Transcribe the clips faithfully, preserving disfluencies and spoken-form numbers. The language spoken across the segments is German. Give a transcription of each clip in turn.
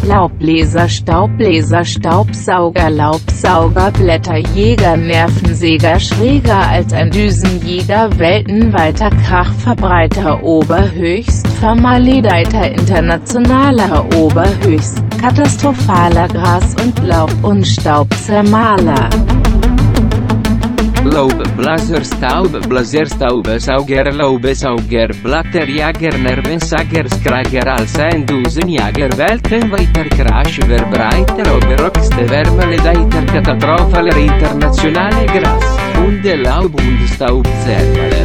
Laubbläser, Staubbläser, Staubsauger, Laubsauger, Blätterjäger, Nervensäger, schräger als ein Düsenjäger, weltenweiter Krachverbreiter, Oberhöchst, vermaledeiter, internationaler, Oberhöchst, katastrophaler, Gras- und Laub- und Staubzermaler. Laubblaser, Staubblaser, Staubsauger, Laubsauger, Blätterjäger, Nervensäger, Skrager, als ein Düsenjäger, weltweiter Krachverbreiter, Oberhöchste, vermaledeiter, katastrophaler, internationale, Gras- und Laub- und Staubzermaler.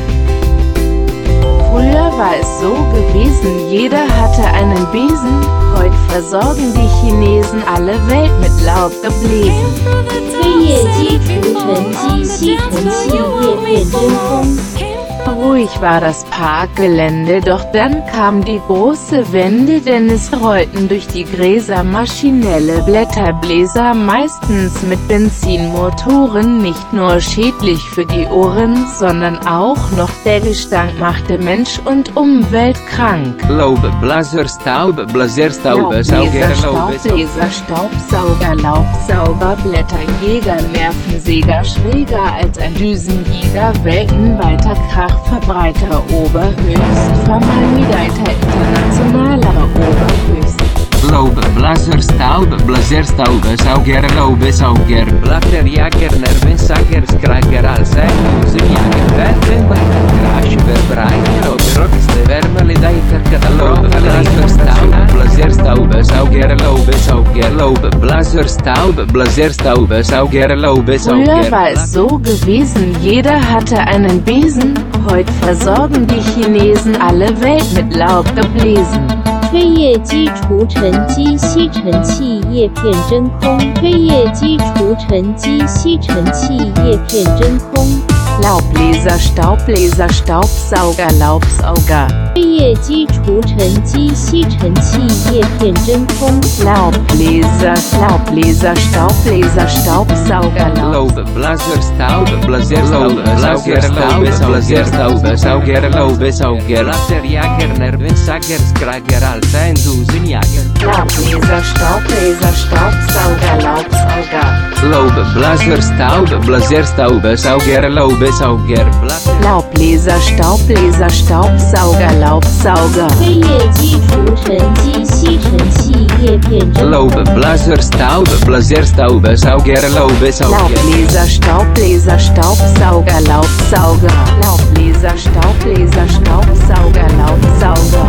Früher war es so gewesen, jeder hatte einen Besen, heute versorgen die Chinesen alle Welt mit Laubgebläsen. 飞叶鸡除尘机吸尘器叶片真空。 Ruhig war das Parkgelände, doch dann kam die große Wende, denn es rollten durch die Gräser maschinelle Blätterbläser, meistens mit Benzinmotoren, nicht nur schädlich für die Ohren, sondern auch noch der Gestank machte Mensch und Umwelt krank. Laubblaser, Staubblaser, Staubsauger, Laubbläser, Staubsauger, Laubsauger, Blätterjäger, Nervensäger, schräger als ein Düsenjäger, weltenweiter Krachverbreiter, Oberhöchst, vermaledeiter, internationaler, Oberhöchst. Laubblaser, Staubblaser, Staubsauger, Laubsauger, Blätterjäger, Nervensäger, Skrager, als ein Düsenjäger, weltweiter Krachverbreiter, Oberhöchste, vermaledeiter, katastrophaler, Staubblaser, Staubsauger, Laubsauger, Laubblaser, Staubblaser, Staubsauger, Laubsauger. Früher war es so gewesen, jeder hatte einen Besen, heute versorgen die Chinesen alle Welt mit Laubgebläsen. 飞叶鸡除尘机吸尘器叶片真空。飞叶鸡除尘机吸尘器叶片真空。 Laubbläser, Staubbläser, Staubsauger, Laubsauger. 飞叶鸡除尘机吸尘器叶片真空。 Laubbläser, Laubbläser, Staubbläser, Staubsauger, Laubblaser, Staubblaser, Staubsauger, Staubsauger, Staubsauger, Laubsauger, Blätterjäger, Nervensäger, Skrager, als ein Düsenjäger. Laubbläser, Staubbläser, Staubsauger, Laubsauger. Laubblaser, Staubblaser, Staubsauger, Laubsauger, Laubbläser, Staubbläser, Staubsauger, Laubsauger. 飞叶鸡除尘机吸尘器叶片真空。 Laubblaser, Staubblaser, Staubsauger, Laubsauger. Laubbläser, Staubbläser, Staubsauger, Laubsauger. Laubbläser, Staubbläser, Staubsauger, Laubsauger.